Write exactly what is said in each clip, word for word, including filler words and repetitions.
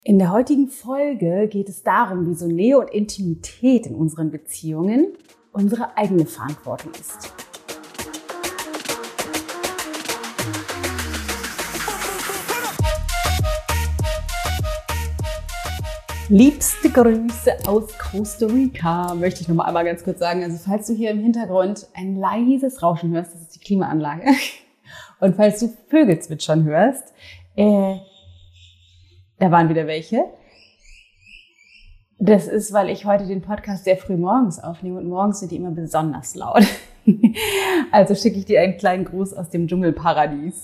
In der heutigen Folge geht es darum, wieso Nähe und Intimität in unseren Beziehungen unsere eigene Verantwortung ist. Liebste Grüße aus Costa Rica, möchte ich noch mal einmal ganz kurz sagen. Also falls du hier im Hintergrund ein leises Rauschen hörst, das ist die Klimaanlage. Und falls du Vögel zwitschern hörst, äh, da waren wieder welche. Das ist, weil ich heute den Podcast sehr früh morgens aufnehme und morgens sind die immer besonders laut. Also schicke ich dir einen kleinen Gruß aus dem Dschungelparadies.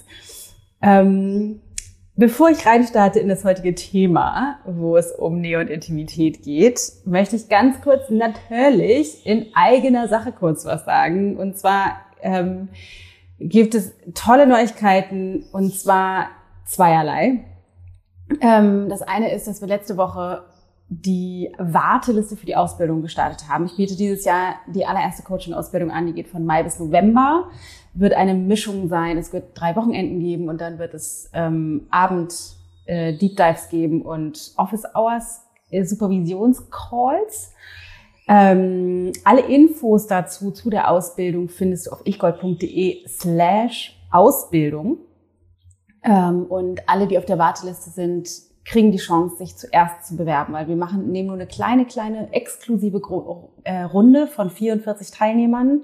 Ähm, bevor ich reinstarte in das heutige Thema, wo es um Nähe und Intimität geht, möchte ich ganz kurz natürlich in eigener Sache kurz was sagen. Und zwar ähm, gibt es tolle Neuigkeiten und zwar zweierlei. Ähm, das eine ist, dass wir letzte Woche die Warteliste für die Ausbildung gestartet haben. Ich biete dieses Jahr die allererste Coaching-Ausbildung an, die geht von Mai bis November. Wird eine Mischung sein, es wird drei Wochenenden geben und dann wird es ähm, Abend äh, Deep Dives geben und Office Hours, äh, Supervisionscalls. Ähm, alle Infos dazu, zu der Ausbildung findest du auf ichgold.de slash Ausbildung. Ähm, und alle, die auf der Warteliste sind, kriegen die Chance, sich zuerst zu bewerben, weil wir machen, nehmen nur eine kleine, kleine exklusive Gru- äh, Runde von vierundvierzig Teilnehmern.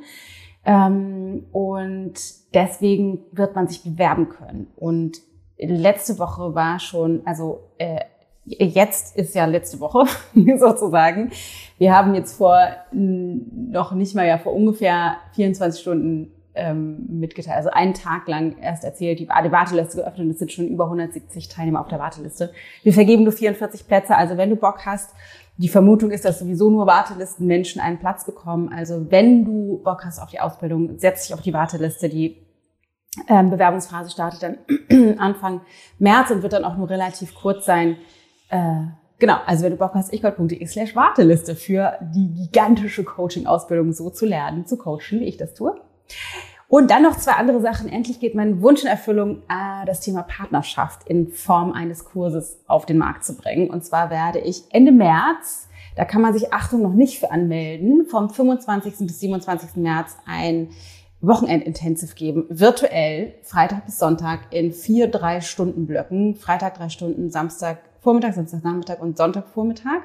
Ähm, und deswegen wird man sich bewerben können. Und letzte Woche war schon, also äh, jetzt ist ja letzte Woche sozusagen. Wir haben jetzt vor noch nicht mal ja vor ungefähr vierundzwanzig Stunden ähm, mitgeteilt, also einen Tag lang erst erzählt, die, die Warteliste geöffnet und es sind schon über hundertsiebzig Teilnehmer auf der Warteliste. Wir vergeben nur vierundvierzig Plätze, also wenn du Bock hast, die Vermutung ist, dass sowieso nur Wartelistenmenschen einen Platz bekommen. Also wenn du Bock hast auf die Ausbildung, setz dich auf die Warteliste. Die ähm, Bewerbungsphase startet dann Anfang März und wird dann auch nur relativ kurz sein. Äh, genau, also wenn du Bock hast, ichgold.de slash Warteliste für die gigantische Coaching-Ausbildung so zu lernen, zu coachen, wie ich das tue. Und dann noch zwei andere Sachen. Endlich geht mein Wunsch in Erfüllung, äh, das Thema Partnerschaft in Form eines Kurses auf den Markt zu bringen. Und zwar werde ich Ende März, da kann man sich, Achtung, noch nicht für anmelden, vom fünfundzwanzigsten bis siebenundzwanzigsten März ein Wochenend-Intensiv geben, virtuell, Freitag bis Sonntag in vier drei Stunden Blöcken. Freitag drei Stunden, Samstag Vormittag, Samstag Nachmittag und Sonntag Vormittag,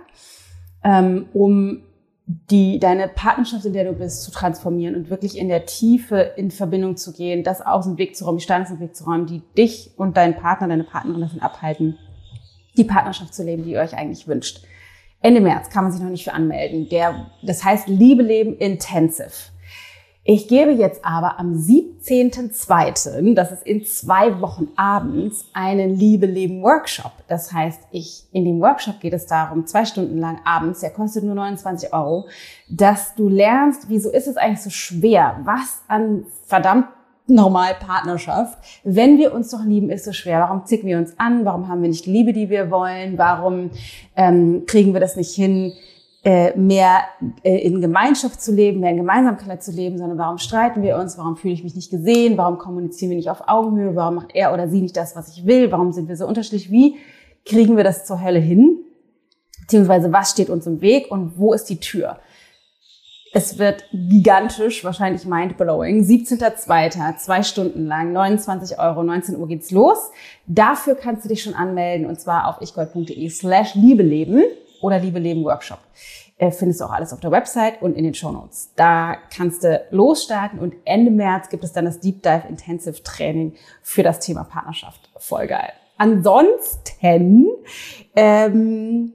ähm, um die deine Partnerschaft, in der du bist, zu transformieren und wirklich in der Tiefe in Verbindung zu gehen, das aus dem Weg zu räumen, die Steine aus dem Weg zu räumen, die dich und deinen Partner, deine Partnerin davon abhalten, die Partnerschaft zu leben, die ihr euch eigentlich wünscht. Ende März kann man sich noch nicht für anmelden. Der, das heißt Liebe Leben Intensive. Ich gebe jetzt aber am siebzehnten zweiten, das ist in zwei Wochen abends, einen Liebe Leben Workshop. Das heißt, ich, in dem Workshop geht es darum, zwei Stunden lang abends, der kostet nur neunundzwanzig Euro, dass du lernst, wieso ist es eigentlich so schwer? Was an verdammt normal Partnerschaft, wenn wir uns doch lieben, ist so schwer. Warum zicken wir uns an? Warum haben wir nicht die Liebe, die wir wollen? Warum ähm, kriegen wir das nicht hin, mehr in Gemeinschaft zu leben, mehr in Gemeinsamkeit zu leben, sondern warum streiten wir uns, warum fühle ich mich nicht gesehen, warum kommunizieren wir nicht auf Augenhöhe, warum macht er oder sie nicht das, was ich will, warum sind wir so unterschiedlich, wie kriegen wir das zur Hölle hin, beziehungsweise was steht uns im Weg und wo ist die Tür. Es wird gigantisch, wahrscheinlich mindblowing, siebzehnten zweiten, zwei Stunden lang, neunundzwanzig Euro, neunzehn Uhr geht's los. Dafür kannst du dich schon anmelden und zwar auf ichgold.de slash Liebeleben. Oder Liebe Leben Workshop. Äh, findest du auch alles auf der Website und in den Shownotes. Da kannst du losstarten und Ende März gibt es dann das Deep Dive Intensive Training für das Thema Partnerschaft. Voll geil. Ansonsten ähm,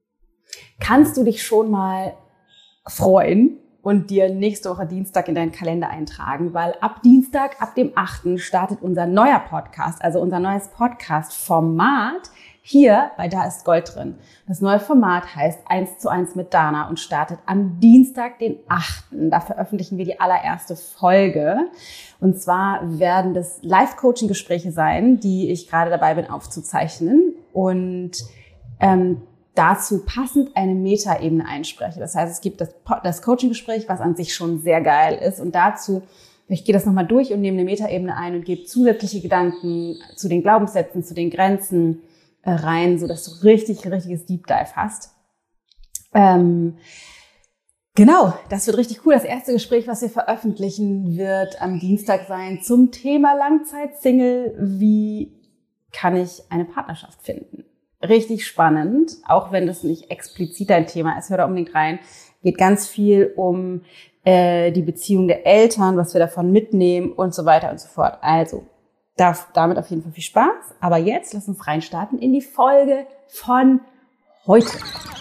kannst du dich schon mal freuen und dir nächste Woche Dienstag in deinen Kalender eintragen, weil ab Dienstag, ab dem achten startet unser neuer Podcast, also unser neues Podcast-Format hier bei Da ist Gold drin. Das neue Format heißt eins zu eins mit Dana und startet am Dienstag, den achten Da veröffentlichen wir die allererste Folge. Und zwar werden das Live-Coaching-Gespräche sein, die ich gerade dabei bin aufzuzeichnen und ähm, dazu passend eine Metaebene einspreche. Das heißt, es gibt das, das Coaching-Gespräch, was an sich schon sehr geil ist und dazu ich gehe das nochmal durch und nehme eine Metaebene ein und gebe zusätzliche Gedanken zu den Glaubenssätzen, zu den Grenzen, rein, so dass du richtig, richtiges Deep Dive hast. Ähm, genau, das wird richtig cool. Das erste Gespräch, was wir veröffentlichen, wird am Dienstag sein zum Thema Langzeit-Single. Wie kann ich eine Partnerschaft finden? Richtig spannend, auch wenn das nicht explizit dein Thema ist. Hör da unbedingt rein. Geht ganz viel um äh, die Beziehung der Eltern, was wir davon mitnehmen und so weiter und so fort. Also, darf damit auf jeden Fall viel Spaß. Aber jetzt lass uns reinstarten in die Folge von heute.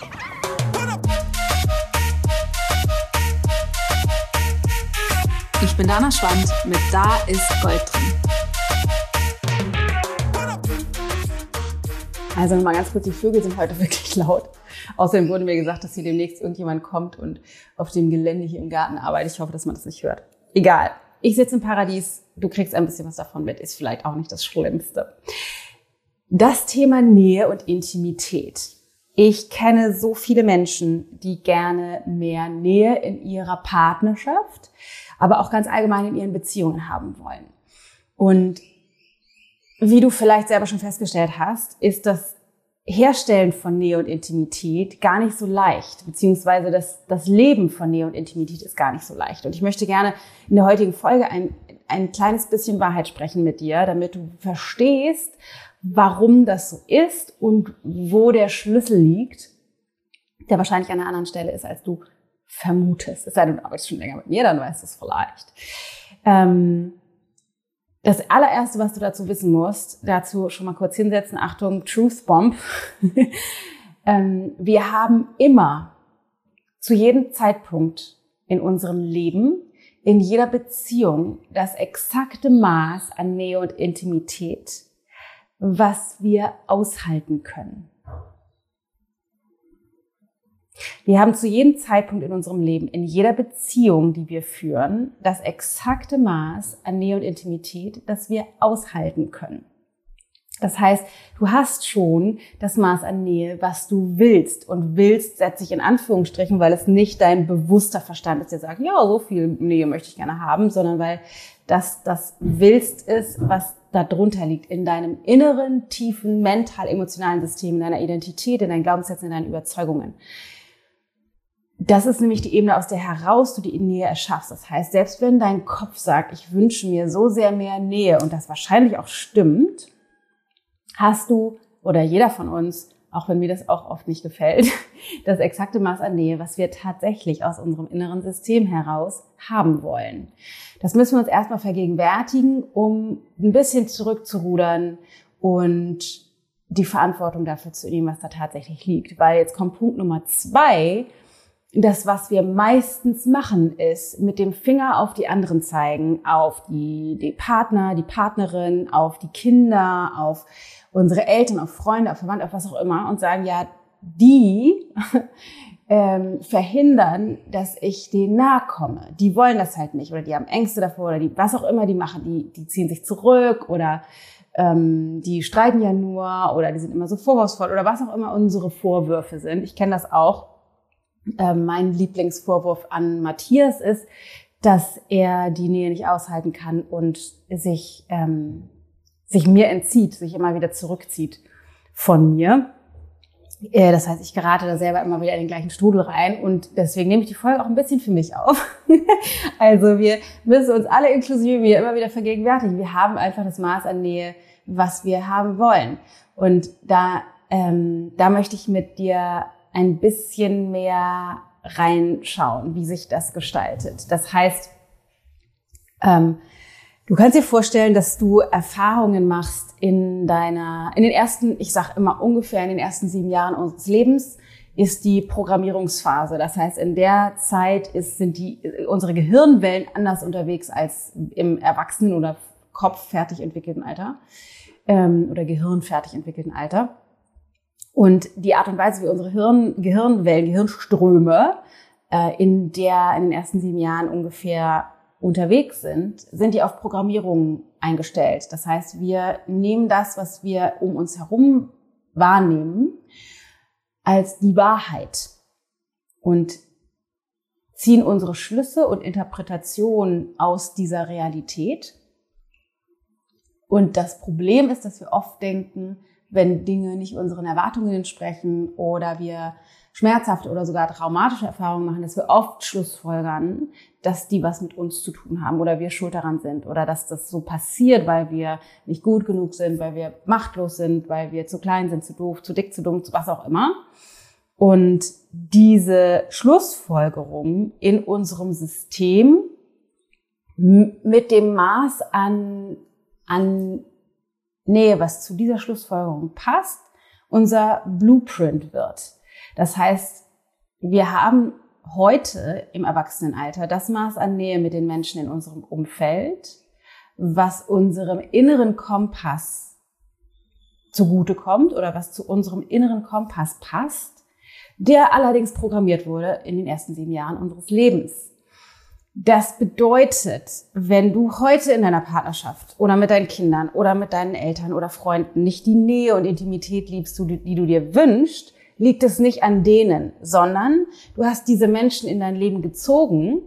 Ich bin Dana Schwand mit Da ist Gold drin. Also nochmal ganz kurz, die Vögel sind heute wirklich laut. Außerdem wurde mir gesagt, dass hier demnächst irgendjemand kommt und auf dem Gelände hier im Garten arbeitet. Ich hoffe, dass man das nicht hört. Egal. Ich sitze im Paradies. Du kriegst ein bisschen was davon mit. Ist vielleicht auch nicht das Schlimmste. Das Thema Nähe und Intimität. Ich kenne so viele Menschen, die gerne mehr Nähe in ihrer Partnerschaft, aber auch ganz allgemein in ihren Beziehungen haben wollen. Und wie du vielleicht selber schon festgestellt hast, ist das Herstellen von Nähe und Intimität gar nicht so leicht, beziehungsweise das, das Leben von Nähe und Intimität ist gar nicht so leicht. Und ich möchte gerne in der heutigen Folge ein, ein kleines bisschen Wahrheit sprechen mit dir, damit du verstehst, warum das so ist und wo der Schlüssel liegt, der wahrscheinlich an einer anderen Stelle ist, als du vermutest. Es sei denn, du arbeitest schon länger mit mir, dann weißt du es vielleicht. Ähm, Das allererste, was du dazu wissen musst, dazu schon mal kurz hinsetzen, Achtung, Truth Bomb. ähm, wir haben immer, zu jedem Zeitpunkt in unserem Leben, in jeder Beziehung, das exakte Maß an Nähe und Intimität, was wir aushalten können. Wir haben zu jedem Zeitpunkt in unserem Leben, in jeder Beziehung, die wir führen, das exakte Maß an Nähe und Intimität, das wir aushalten können. Das heißt, du hast schon das Maß an Nähe, was du willst. Und willst setze ich in Anführungsstrichen, weil es nicht dein bewusster Verstand ist, der sagt, ja, so viel Nähe möchte ich gerne haben, sondern weil das das Willst ist, was da drunter liegt, in deinem inneren, tiefen, mental-emotionalen System, in deiner Identität, in deinen Glaubenssätzen, in deinen Überzeugungen. Das ist nämlich die Ebene, aus der heraus du die Nähe erschaffst. Das heißt, selbst wenn dein Kopf sagt, ich wünsche mir so sehr mehr Nähe und das wahrscheinlich auch stimmt, hast du oder jeder von uns, auch wenn mir das auch oft nicht gefällt, das exakte Maß an Nähe, was wir tatsächlich aus unserem inneren System heraus haben wollen. Das müssen wir uns erstmal vergegenwärtigen, um ein bisschen zurückzurudern und die Verantwortung dafür zu nehmen, was da tatsächlich liegt. Weil jetzt kommt Punkt Nummer zwei. Das, was wir meistens machen, ist mit dem Finger auf die anderen zeigen, auf die, die Partner, die Partnerin, auf die Kinder, auf unsere Eltern, auf Freunde, auf Verwandte, auf was auch immer und sagen, ja, die ähm, verhindern, dass ich denen nahe komme. Die wollen das halt nicht oder die haben Ängste davor oder die was auch immer die machen, die, die ziehen sich zurück oder ähm, die streiten ja nur oder die sind immer so vorwurfsvoll oder was auch immer unsere Vorwürfe sind. Ich kenne das auch. Mein Lieblingsvorwurf an Matthias ist, dass er die Nähe nicht aushalten kann und sich ähm, sich mir entzieht, sich immer wieder zurückzieht von mir. Äh, das heißt, ich gerate da selber immer wieder in den gleichen Strudel rein und deswegen nehme ich die Folge auch ein bisschen für mich auf. Also wir müssen uns alle inklusive mir immer wieder vergegenwärtigen. Wir haben einfach das Maß an Nähe, was wir haben wollen. Und da ähm, da möchte ich mit dir ein bisschen mehr reinschauen, wie sich das gestaltet. Das heißt, ähm, du kannst dir vorstellen, dass du Erfahrungen machst in deiner, in den ersten, ich sag immer ungefähr in den ersten sieben Jahren unseres Lebens ist die Programmierungsphase. Das heißt, in der Zeit ist, sind die, unsere Gehirnwellen anders unterwegs als im Erwachsenen- oder kopffertig entwickelten Alter, ähm, oder gehirnfertig entwickelten Alter. Und die Art und Weise, wie unsere Hirn, Gehirnwellen, Gehirnströme äh, in der in den ersten sieben Jahren ungefähr unterwegs sind, sind die auf Programmierung eingestellt. Das heißt, wir nehmen das, was wir um uns herum wahrnehmen, als die Wahrheit und ziehen unsere Schlüsse und Interpretationen aus dieser Realität. Und das Problem ist, dass wir oft denken, wenn Dinge nicht unseren Erwartungen entsprechen oder wir schmerzhafte oder sogar traumatische Erfahrungen machen, dass wir oft schlussfolgern, dass die was mit uns zu tun haben oder wir schuld daran sind oder dass das so passiert, weil wir nicht gut genug sind, weil wir machtlos sind, weil wir zu klein sind, zu doof, zu dick, zu dumm, zu was auch immer. Und diese Schlussfolgerung in unserem System mit dem Maß an, an Nähe, was zu dieser Schlussfolgerung passt, unser Blueprint wird. Das heißt, wir haben heute im Erwachsenenalter das Maß an Nähe mit den Menschen in unserem Umfeld, was unserem inneren Kompass zugutekommt oder was zu unserem inneren Kompass passt, der allerdings programmiert wurde in den ersten sieben Jahren unseres Lebens. Das bedeutet, wenn du heute in deiner Partnerschaft oder mit deinen Kindern oder mit deinen Eltern oder Freunden nicht die Nähe und Intimität liebst, die du dir wünschst, liegt es nicht an denen, sondern du hast diese Menschen in dein Leben gezogen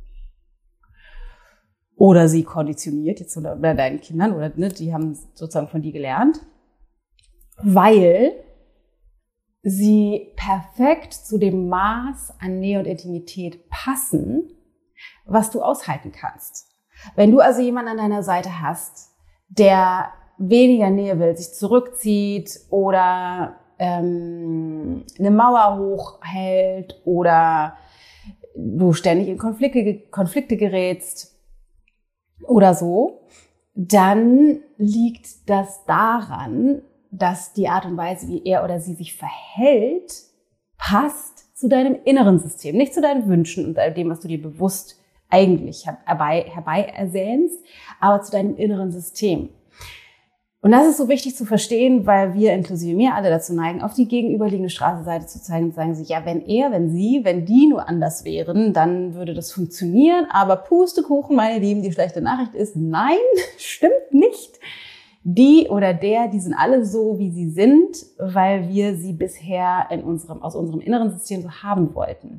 oder sie konditioniert, jetzt oder bei deinen Kindern, oder ne, die haben sozusagen von dir gelernt, weil sie perfekt zu dem Maß an Nähe und Intimität passen, was du aushalten kannst. Wenn du also jemanden an deiner Seite hast, der weniger Nähe will, sich zurückzieht oder ähm, eine Mauer hochhält oder du ständig in Konflikte, Konflikte gerätst oder so, dann liegt das daran, dass die Art und Weise, wie er oder sie sich verhält, passt zu deinem inneren System, nicht zu deinen Wünschen und dem, was du dir bewusst eigentlich herbei, herbei ersehnst, aber zu deinem inneren System. Und das ist so wichtig zu verstehen, weil wir inklusive mir alle dazu neigen, auf die gegenüberliegende Straßenseite zu zeigen und sagen sie, ja, wenn er, wenn sie, wenn die nur anders wären, dann würde das funktionieren. Aber Pustekuchen, meine Lieben, die schlechte Nachricht ist, nein, stimmt nicht. Die oder der, die sind alle so, wie sie sind, weil wir sie bisher in unserem, aus unserem inneren System so haben wollten.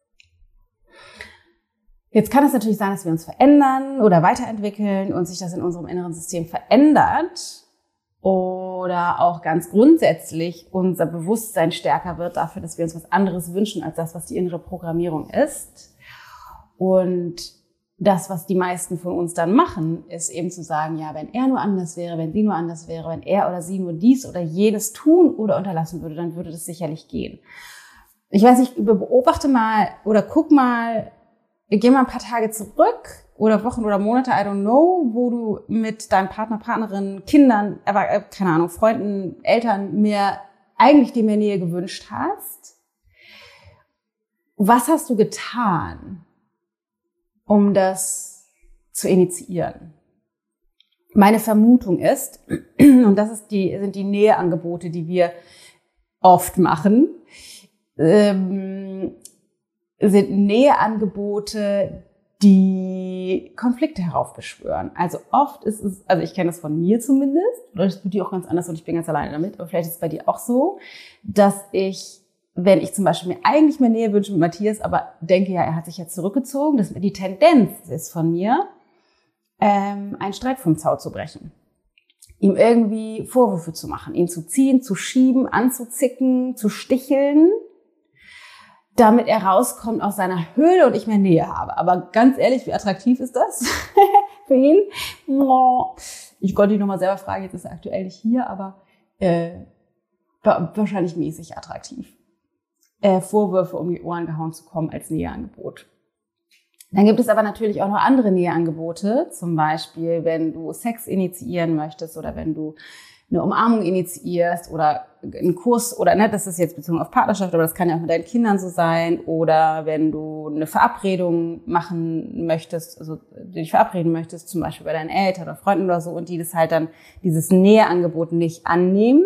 Jetzt kann es natürlich sein, dass wir uns verändern oder weiterentwickeln und sich das in unserem inneren System verändert oder auch ganz grundsätzlich unser Bewusstsein stärker wird dafür, dass wir uns was anderes wünschen als das, was die innere Programmierung ist. Und das, was die meisten von uns dann machen, ist eben zu sagen, ja, wenn er nur anders wäre, wenn sie nur anders wäre, wenn er oder sie nur dies oder jenes tun oder unterlassen würde, dann würde das sicherlich gehen. Ich weiß nicht, beobachte mal oder guck mal, geh mal ein paar Tage zurück oder Wochen oder Monate, I don't know, wo du mit deinem Partner, Partnerin, Kindern, äh, keine Ahnung, Freunden, Eltern mehr, eigentlich dir mehr Nähe gewünscht hast. Was hast du getan, um das zu initiieren? Meine Vermutung ist, und das ist die, sind die Näheangebote, die wir oft machen, ähm, sind Näheangebote, die Konflikte heraufbeschwören. Also oft ist es, also ich kenne das von mir zumindest, oder das tut dir auch ganz anders und ich bin ganz alleine damit, aber vielleicht ist es bei dir auch so, dass ich, wenn ich zum Beispiel mir eigentlich mehr Nähe wünsche mit Matthias, aber denke, ja, er hat sich ja zurückgezogen, dass die Tendenz ist von mir, ähm, einen Streit vom Zaun zu brechen. Ihm irgendwie Vorwürfe zu machen, ihn zu ziehen, zu schieben, anzuzicken, zu sticheln, damit er rauskommt aus seiner Höhle und ich mehr Nähe habe. Aber ganz ehrlich, wie attraktiv ist das für ihn? Ich konnte ihn nochmal selber fragen, jetzt ist er aktuell nicht hier, aber äh, wahrscheinlich mäßig attraktiv. Äh, Vorwürfe um die Ohren gehauen zu kommen als Näheangebot. Dann gibt es aber natürlich auch noch andere Näheangebote, zum Beispiel, wenn du Sex initiieren möchtest oder wenn du eine Umarmung initiierst oder einen Kurs oder ne, das ist jetzt bezogen auf Partnerschaft, aber das kann ja auch mit deinen Kindern so sein oder wenn du eine Verabredung machen möchtest, also dich verabreden möchtest, zum Beispiel bei deinen Eltern oder Freunden oder so und die das halt dann, dieses Näheangebot nicht annehmen,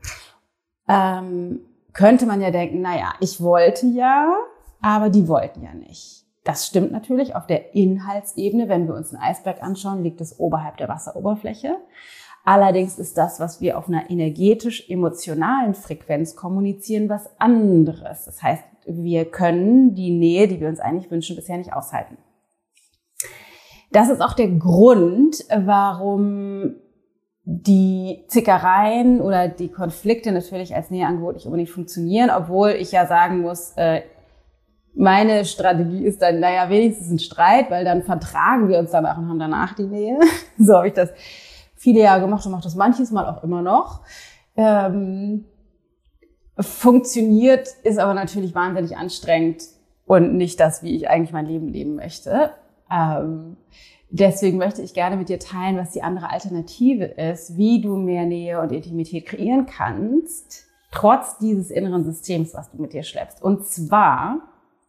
ähm, könnte man ja denken, naja, ich wollte ja, aber die wollten ja nicht. Das stimmt natürlich auf der Inhaltsebene, wenn wir uns einen Eisberg anschauen, liegt es oberhalb der Wasseroberfläche. Allerdings ist das, was wir auf einer energetisch-emotionalen Frequenz kommunizieren, was anderes. Das heißt, wir können die Nähe, die wir uns eigentlich wünschen, bisher nicht aushalten. Das ist auch der Grund, warum die Zickereien oder die Konflikte natürlich als Näheangebot nicht unbedingt funktionieren, obwohl ich ja sagen muss, äh, meine Strategie ist dann, naja, wenigstens ein Streit, weil dann vertragen wir uns danach und haben danach die Nähe. So habe ich das viele Jahre gemacht und mache das manches Mal auch immer noch. Ähm, funktioniert, ist aber natürlich wahnsinnig anstrengend und nicht das, wie ich eigentlich mein Leben leben möchte. Ähm, deswegen möchte ich gerne mit dir teilen, was die andere Alternative ist, wie du mehr Nähe und Intimität kreieren kannst, trotz dieses inneren Systems, was du mit dir schleppst. Und zwar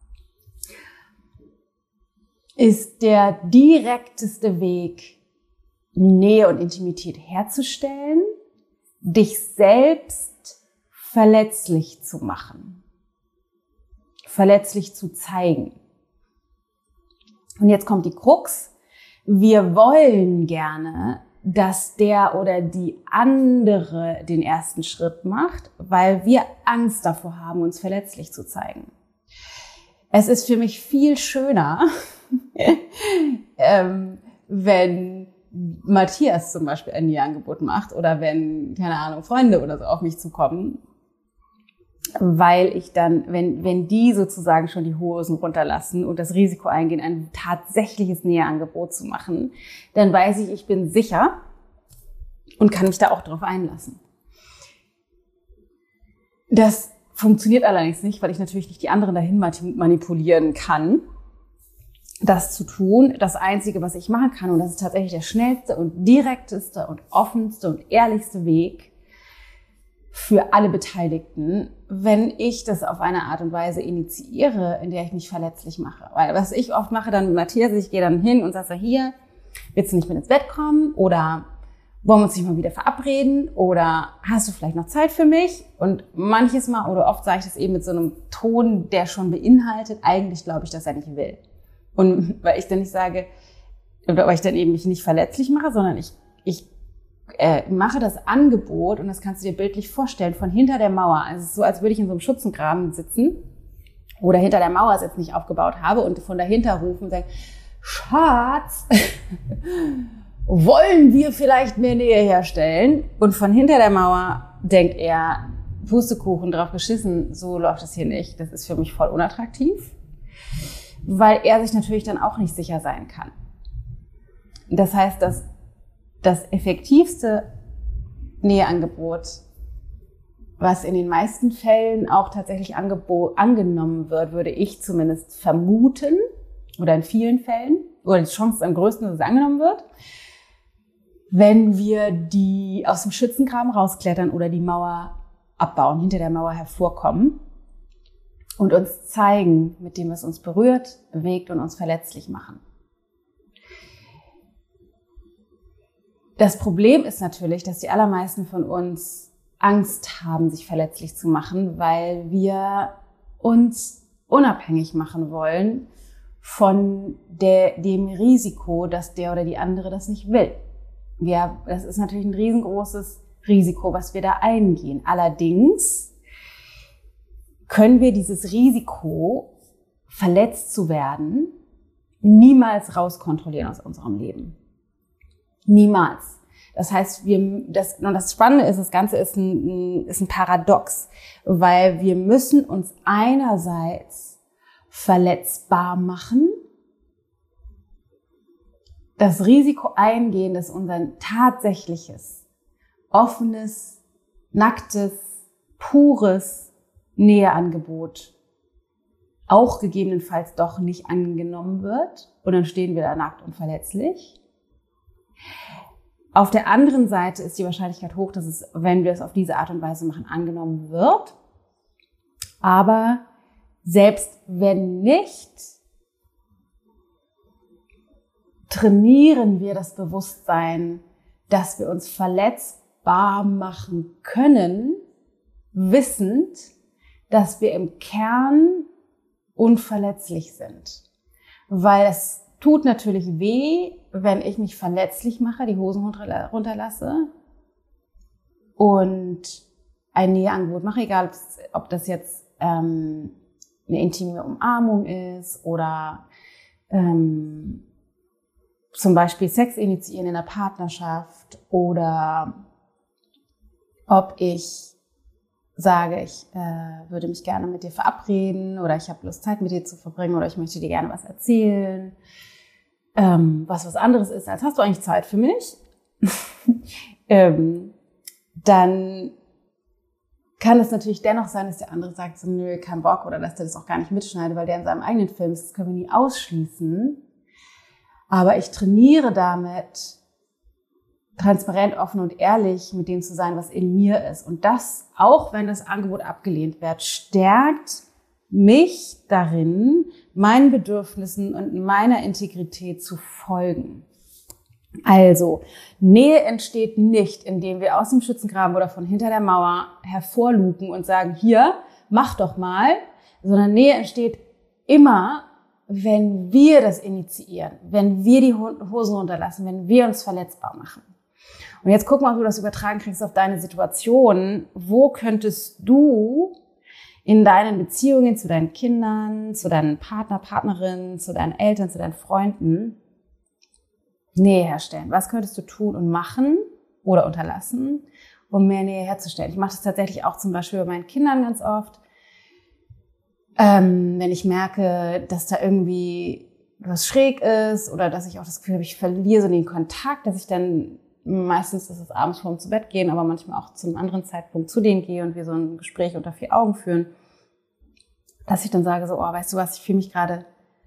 ist der direkteste Weg, Nähe und Intimität herzustellen, dich selbst verletzlich zu machen, verletzlich zu zeigen. Und jetzt kommt die Krux. Wir wollen gerne, dass der oder die andere den ersten Schritt macht, weil wir Angst davor haben, uns verletzlich zu zeigen. Es ist für mich viel schöner, ähm, wenn Matthias zum Beispiel ein Näheangebot macht oder wenn, keine Ahnung, Freunde oder so auf mich zukommen, weil ich dann, wenn, wenn die sozusagen schon die Hosen runterlassen und das Risiko eingehen, ein tatsächliches Näheangebot zu machen, dann weiß ich, ich bin sicher und kann mich da auch drauf einlassen. Das funktioniert allerdings nicht, weil ich natürlich nicht die anderen dahin manipulieren kann, das zu tun. Das Einzige, was ich machen kann, und das ist tatsächlich der schnellste und direkteste und offenste und ehrlichste Weg für alle Beteiligten, wenn ich das auf eine Art und Weise initiiere, in der ich mich verletzlich mache. Weil was ich oft mache dann mit Matthias, ich gehe dann hin und sage so, hier, willst du nicht mit ins Bett kommen? Oder wollen wir uns nicht mal wieder verabreden? Oder hast du vielleicht noch Zeit für mich? Und manches Mal oder oft sage ich das eben mit so einem Ton, der schon beinhaltet, eigentlich glaube ich, dass er nicht will. Und weil ich dann nicht sage, oder weil ich dann eben mich nicht verletzlich mache, sondern ich, ich äh, mache das Angebot, und das kannst du dir bildlich vorstellen, von hinter der Mauer. Also es ist so, als würde ich in so einem Schützengraben sitzen oder hinter der Mauer sitzen, die ich aufgebaut habe, und von dahinter rufen und sagen, Schatz, wollen wir vielleicht mehr Nähe herstellen? Und von hinter der Mauer denkt er, Pustekuchen, drauf geschissen, so läuft das hier nicht. Das ist für mich voll unattraktiv, weil er sich natürlich dann auch nicht sicher sein kann. Das heißt, dass das effektivste Näheangebot, was in den meisten Fällen auch tatsächlich angebo- angenommen wird, würde ich zumindest vermuten, oder in vielen Fällen, oder die Chance ist am größten, dass es angenommen wird, wenn wir die aus dem Schützengraben rausklettern oder die Mauer abbauen, hinter der Mauer hervorkommen und uns zeigen mit dem, was uns berührt, bewegt und uns verletzlich machen. Das Problem ist natürlich, dass die allermeisten von uns Angst haben, sich verletzlich zu machen, weil wir uns unabhängig machen wollen von der, dem Risiko, dass der oder die andere das nicht will. Wir, das ist natürlich ein riesengroßes Risiko, was wir da eingehen. Allerdings können wir dieses Risiko, verletzt zu werden, niemals rauskontrollieren aus unserem Leben. Niemals. Das heißt, wir, das, und das Spannende ist, das Ganze ist ein, ist ein Paradox, weil wir müssen uns einerseits verletzbar machen, das Risiko eingehen, dass unser tatsächliches, offenes, nacktes, pures Näheangebot auch gegebenenfalls doch nicht angenommen wird, und dann stehen wir da nackt und verletzlich. Auf der anderen Seite ist die Wahrscheinlichkeit hoch, dass es, wenn wir es auf diese Art und Weise machen, angenommen wird. Aber selbst wenn nicht, trainieren wir das Bewusstsein, dass wir uns verletzbar machen können, wissend, dass wir im Kern unverletzlich sind. Weil es tut natürlich weh, wenn ich mich verletzlich mache, die Hosen runterlasse und ein Näheangebot mache, egal ob das jetzt ähm, eine intime Umarmung ist oder ähm, zum Beispiel Sex initiieren in der Partnerschaft oder ob ich sage, ich äh, würde mich gerne mit dir verabreden oder ich habe Lust, Zeit mit dir zu verbringen oder ich möchte dir gerne was erzählen, ähm, was was anderes ist, als hast du eigentlich Zeit für mich, ähm, dann kann es natürlich dennoch sein, dass der andere sagt, so, nö, kein Bock oder dass der das auch gar nicht mitschneidet, weil der in seinem eigenen Film ist. Das können wir nie ausschließen. Aber ich trainiere damit, transparent, offen und ehrlich mit dem zu sein, was in mir ist. Und das, auch wenn das Angebot abgelehnt wird, stärkt mich darin, meinen Bedürfnissen und meiner Integrität zu folgen. Also, Nähe entsteht nicht, indem wir aus dem Schützengraben oder von hinter der Mauer hervorlupen und sagen, hier, mach doch mal, sondern Nähe entsteht immer, wenn wir das initiieren, wenn wir die Hosen runterlassen, wenn wir uns verletzbar machen. Und jetzt guck mal, ob du das übertragen kriegst auf deine Situation. Wo könntest du in deinen Beziehungen zu deinen Kindern, zu deinen Partner, Partnerinnen, zu deinen Eltern, zu deinen Freunden Nähe herstellen? Was könntest du tun und machen oder unterlassen, um mehr Nähe herzustellen? Ich mache das tatsächlich auch zum Beispiel bei meinen Kindern ganz oft. Ähm, wenn ich merke, dass da irgendwie was schräg ist oder dass ich auch das Gefühl habe, ich verliere so den Kontakt, dass ich dann meistens ist es abends vorm zu Bett gehen, aber manchmal auch zu einem anderen Zeitpunkt zu denen gehe und wir so ein Gespräch unter vier Augen führen, dass ich dann sage so, oh, weißt du was, ich fühle mich gerade,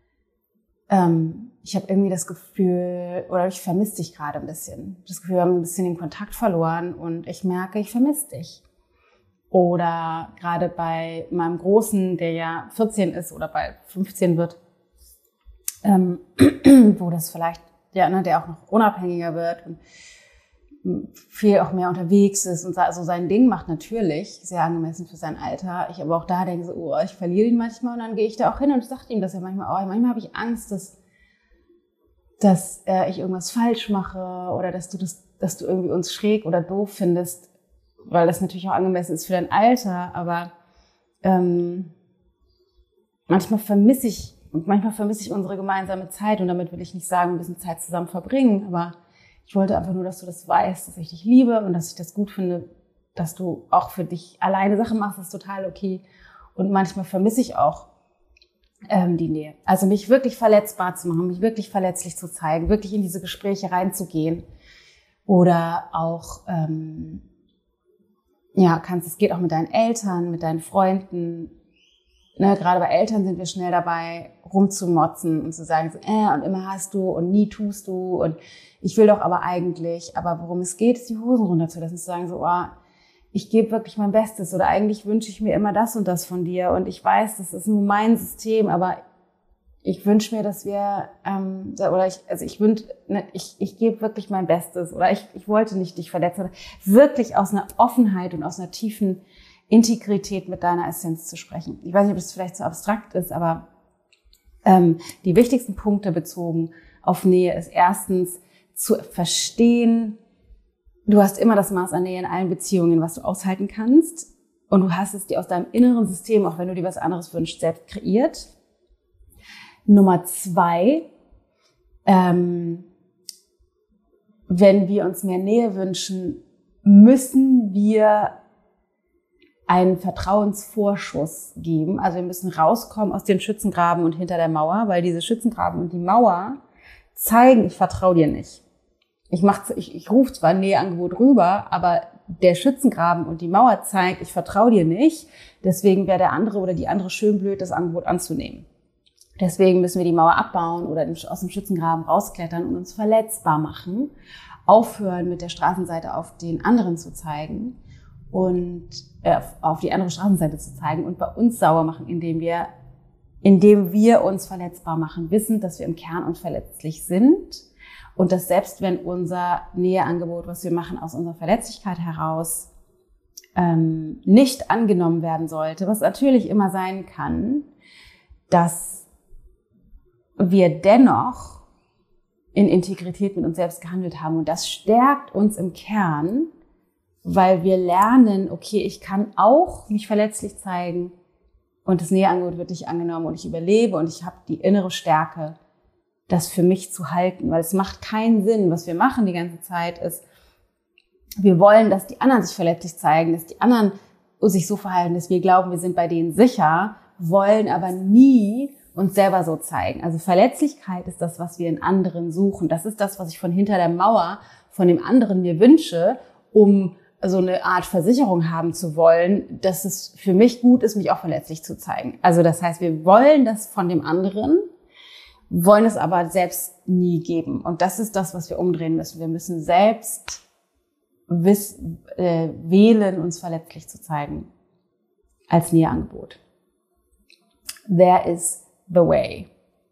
ähm, ich habe irgendwie das Gefühl, oder ich vermisse dich gerade ein bisschen. Das Gefühl, wir haben ein bisschen den Kontakt verloren und ich merke, ich vermisse dich. Oder gerade bei meinem Großen, der ja vierzehn ist oder bald fünfzehn wird, ähm, wo das vielleicht, ja, ne, der auch noch unabhängiger wird und viel auch mehr unterwegs ist und so sein Ding macht, natürlich, sehr angemessen für sein Alter. Ich aber auch da denke so, oh, ich verliere ihn manchmal und dann gehe ich da auch hin und sage ihm das ja manchmal, oh, manchmal habe ich Angst, dass, dass äh, ich irgendwas falsch mache oder dass du das, dass du irgendwie uns schräg oder doof findest, weil das natürlich auch angemessen ist für dein Alter, aber ähm, manchmal vermisse ich, manchmal vermisse ich unsere gemeinsame Zeit und damit will ich nicht sagen, ein bisschen Zeit zusammen verbringen, aber ich wollte einfach nur, dass du das weißt, dass ich dich liebe und dass ich das gut finde, dass du auch für dich alleine Sachen machst, das ist total okay. Und manchmal vermisse ich auch ähm, die Nähe. Also mich wirklich verletzbar zu machen, mich wirklich verletzlich zu zeigen, wirklich in diese Gespräche reinzugehen. Oder auch, ähm, ja, kannst, es geht auch mit deinen Eltern, mit deinen Freunden. Ne, gerade bei Eltern sind wir schnell dabei, rumzumotzen und zu sagen, so, äh, und immer hast du und nie tust du und ich will doch aber eigentlich, aber worum es geht, ist die Hosen runterzulassen, zu sagen, so, oh, ich gebe wirklich mein Bestes oder eigentlich wünsche ich mir immer das und das von dir und ich weiß, das ist nur mein System, aber ich wünsche mir, dass wir, ähm, oder ich, also ich wünsche, ne, ich, ich gebe wirklich mein Bestes oder ich, ich wollte nicht dich verletzen, wirklich aus einer Offenheit und aus einer tiefen Integrität mit deiner Essenz zu sprechen. Ich weiß nicht, ob das vielleicht so abstrakt ist, aber ähm, die wichtigsten Punkte bezogen auf Nähe ist erstens zu verstehen, du hast immer das Maß an Nähe in allen Beziehungen, was du aushalten kannst und du hast es dir aus deinem inneren System, auch wenn du dir was anderes wünschst, selbst kreiert. Nummer zwei, ähm, wenn wir uns mehr Nähe wünschen, müssen wir einen Vertrauensvorschuss geben. Also wir müssen rauskommen aus den Schützengraben und hinter der Mauer, weil diese Schützengraben und die Mauer zeigen, ich vertraue dir nicht. Ich mach, ich, ich rufe zwar ein Näheangebot rüber, aber der Schützengraben und die Mauer zeigt, ich vertraue dir nicht. Deswegen wäre der andere oder die andere schön blöd, das Angebot anzunehmen. Deswegen müssen wir die Mauer abbauen oder aus dem Schützengraben rausklettern und uns verletzbar machen. Aufhören, mit der Straßenseite auf den anderen zu zeigen und äh, auf die andere Straßenseite zu zeigen und bei uns sauer machen, indem wir, indem wir uns verletzbar machen, wissend, dass wir im Kern unverletzlich sind und dass selbst wenn unser Näheangebot, was wir machen, aus unserer Verletzlichkeit heraus ähm, nicht angenommen werden sollte, was natürlich immer sein kann, dass wir dennoch in Integrität mit uns selbst gehandelt haben. Und das stärkt uns im Kern, weil wir lernen, okay, ich kann auch mich verletzlich zeigen und das Näheangebot wird nicht angenommen und ich überlebe und ich habe die innere Stärke, das für mich zu halten, weil es macht keinen Sinn. Was wir machen die ganze Zeit ist, wir wollen, dass die anderen sich verletzlich zeigen, dass die anderen sich so verhalten, dass wir glauben, wir sind bei denen sicher, wollen aber nie uns selber so zeigen. Also Verletzlichkeit ist das, was wir in anderen suchen. Das ist das, was ich von hinter der Mauer von dem anderen mir wünsche, um so eine Art Versicherung haben zu wollen, dass es für mich gut ist, mich auch verletzlich zu zeigen. Also das heißt, wir wollen das von dem anderen, wollen es aber selbst nie geben. Und das ist das, was wir umdrehen müssen. Wir müssen selbst wiss, äh, wählen, uns verletzlich zu zeigen als Näheangebot. There is the way.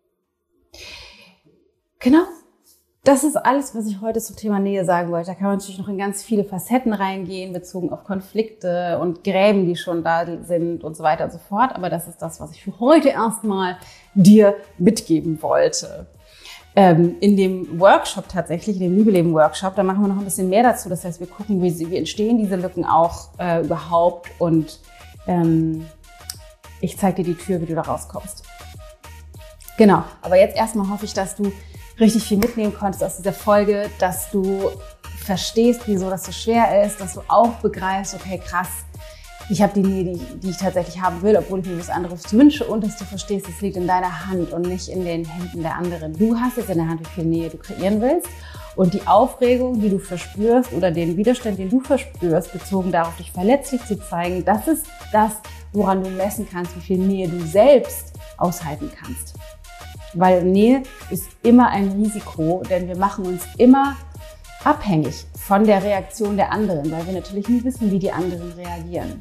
Genau. Das ist alles, was ich heute zum Thema Nähe sagen wollte. Da kann man natürlich noch in ganz viele Facetten reingehen, bezogen auf Konflikte und Gräben, die schon da sind und so weiter und so fort. Aber das ist das, was ich für heute erstmal dir mitgeben wollte. Ähm, in dem Workshop tatsächlich, in dem Liebeleben-Workshop, da machen wir noch ein bisschen mehr dazu. Das heißt, wir gucken, wie, sie, wie entstehen diese Lücken auch äh, überhaupt. Und ähm, ich zeige dir die Tür, wie du da rauskommst. Genau, aber jetzt erstmal hoffe ich, dass du richtig viel mitnehmen konntest aus dieser Folge, dass du verstehst, wieso das so schwer ist, dass du auch begreifst, okay, krass, ich habe die Nähe, die, die ich tatsächlich haben will, obwohl ich mir was anderes wünsche, und dass du verstehst, es liegt in deiner Hand und nicht in den Händen der anderen. Du hast jetzt in der Hand, wie viel Nähe du kreieren willst, und die Aufregung, die du verspürst, oder den Widerstand, den du verspürst, bezogen darauf, dich verletzlich zu zeigen, das ist das, woran du messen kannst, wie viel Nähe du selbst aushalten kannst. Weil Nähe ist immer ein Risiko, denn wir machen uns immer abhängig von der Reaktion der anderen, weil wir natürlich nie wissen, wie die anderen reagieren.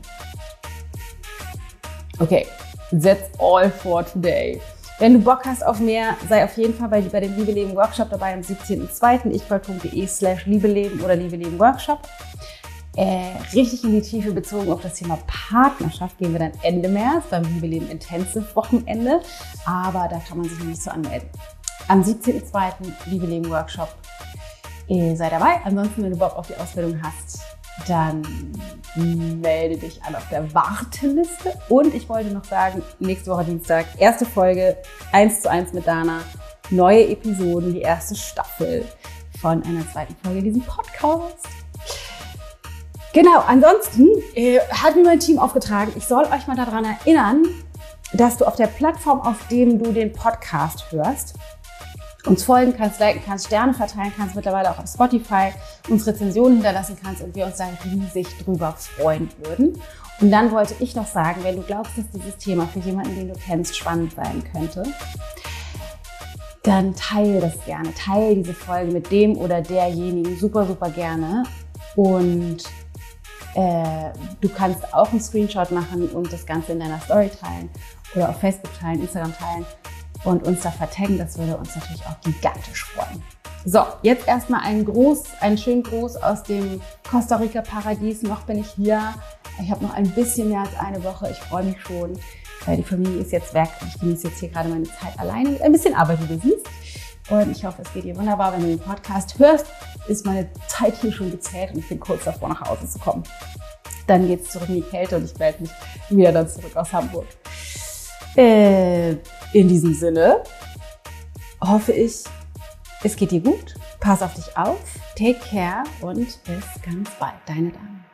Okay, that's all for today. Wenn du Bock hast auf mehr, sei auf jeden Fall bei, bei dem Liebeleben Workshop dabei am siebzehnten zweiten ichgold.de slash Liebeleben oder Liebeleben Workshop. Äh, richtig in die Tiefe bezogen auf das Thema Partnerschaft gehen wir dann Ende März beim Liebeleben Intensive Wochenende, aber da kann man sich noch nicht so anmelden. Am siebzehnten zweiten Liebeleben Workshop, äh, sei dabei. Ansonsten, wenn du Bock auf die Ausbildung hast, dann melde dich an auf der Warteliste. Und ich wollte noch sagen, nächste Woche Dienstag, erste Folge, eins zu eins mit Dana, neue Episoden, die erste Staffel von einer zweiten Folge diesem Podcast. Genau, ansonsten äh, hat mir mein Team aufgetragen, ich soll euch mal daran erinnern, dass du auf der Plattform, auf dem du den Podcast hörst, uns folgen kannst, liken kannst, Sterne verteilen kannst, mittlerweile auch auf Spotify, uns Rezensionen hinterlassen kannst und wir uns da riesig drüber freuen würden. Und dann wollte ich noch sagen, wenn du glaubst, dass dieses Thema für jemanden, den du kennst, spannend sein könnte, dann teile das gerne. Teile diese Folge mit dem oder derjenigen super, super gerne. Und Äh, du kannst auch einen Screenshot machen und das Ganze in deiner Story teilen oder auf Facebook teilen, Instagram teilen und uns da vertaggen. Das würde uns natürlich auch gigantisch freuen. So, jetzt erstmal einen Gruß, einen schönen Gruß aus dem Costa Rica Paradies. Noch bin ich hier. Ich habe noch ein bisschen mehr als eine Woche. Ich freue mich schon. Die Familie ist jetzt weg. Ich genieße jetzt hier gerade meine Zeit alleine mit ein bisschen Arbeit, wie du siehst. Und ich hoffe, es geht dir wunderbar. Wenn du den Podcast hörst, ist meine Zeit hier schon gezählt und ich bin kurz davor, nach Hause zu kommen. Dann geht's zurück in die Kälte und ich melde mich wieder dann zurück aus Hamburg. Äh, in diesem Sinne hoffe ich, es geht dir gut. Pass auf dich auf, take care und bis ganz bald. Deine Dana.